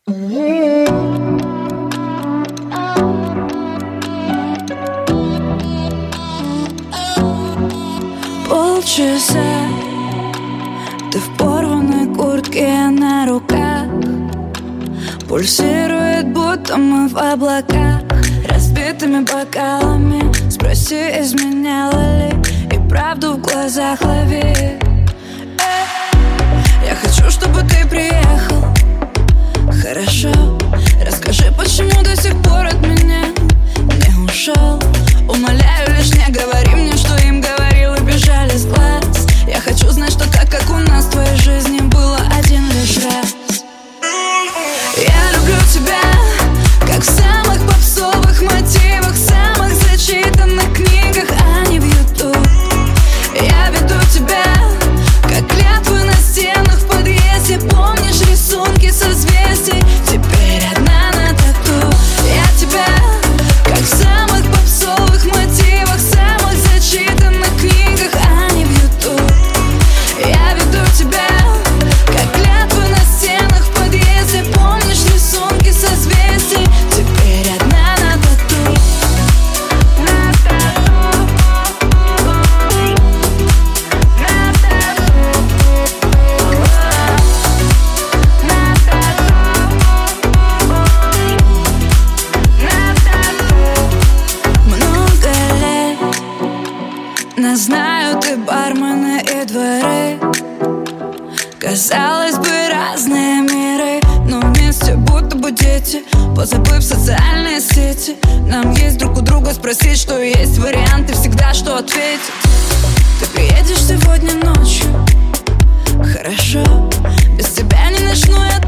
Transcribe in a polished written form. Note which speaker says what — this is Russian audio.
Speaker 1: Полчаса ты в порванной куртке на руках, пульсирует, будто мы в облаках. Разбитыми бокалами спроси, изменяла ли, и правду в глазах лови. Я хочу, чтобы ты приехал. Хорошо, расскажи, почему до сих пор от меня не ушел. Умоляю, лишь не говори мне, что им говорил и бежали с глаз. Я хочу знать, что так, как у нас в твоей жизни было один лишь раз. Я люблю тебя, как в самых попсовых мотивах, самых зачитанных книгах, а не в YouTube. Я веду тебя, как клятвы на стенах в подъезде. Помнишь рисунки созвездий? Теперь одна на тату. Я тебя, как в самых попсовых мотивах, самых зачитанных книгах, а не в YouTube. Я веду тебя, как клятвы на стенах в подъезде. Помнишь рисунки созвездий? Теперь одна на тату. На тату. На тату. На тату. Много лет нас знают и бармены, и дворы. Казалось бы, разные миры, но вместе будто бы дети, позабыв социальные сети. Нам есть друг у друга спросить, что есть варианты, всегда что ответить. Ты приедешь сегодня ночью? Хорошо, без тебя не начну я